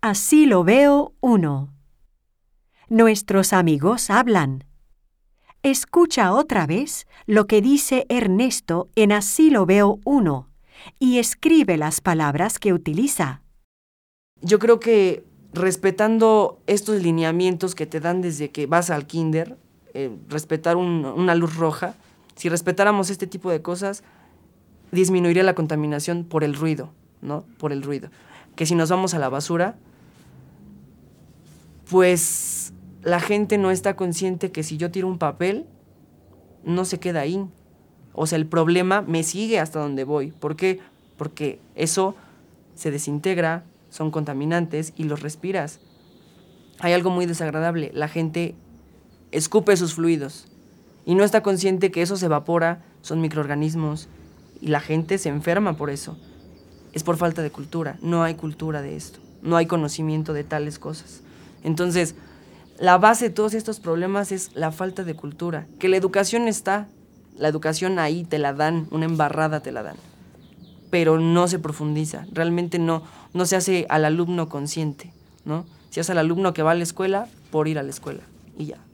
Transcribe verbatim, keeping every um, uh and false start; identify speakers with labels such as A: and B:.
A: Así lo veo uno. Nuestros amigos hablan. Escucha otra vez lo que dice Ernesto en Así lo veo uno y escribe las palabras que utiliza.
B: Yo creo que respetando estos lineamientos que te dan desde que vas al kinder, eh, respetar un, una luz roja, si respetáramos este tipo de cosas, disminuiría la contaminación por el ruido, ¿no? Por el ruido. Que si nos vamos a la basura, pues la gente no está consciente que si yo tiro un papel, no se queda ahí. O sea, el problema me sigue hasta donde voy. ¿Por qué? Porque eso se desintegra, son contaminantes y los respiras. Hay algo muy desagradable. La gente escupe sus fluidos y no está consciente que eso se evapora, son microorganismos y la gente se enferma por eso. Es por falta de cultura. No hay cultura de esto. No hay conocimiento de tales cosas. Entonces, la base de todos estos problemas es la falta de cultura. Que la educación está, la educación ahí te la dan, una embarrada te la dan, pero no se profundiza, realmente no, no se hace al alumno consciente, ¿no? Se hace al alumno que va a la escuela por ir a la escuela y ya.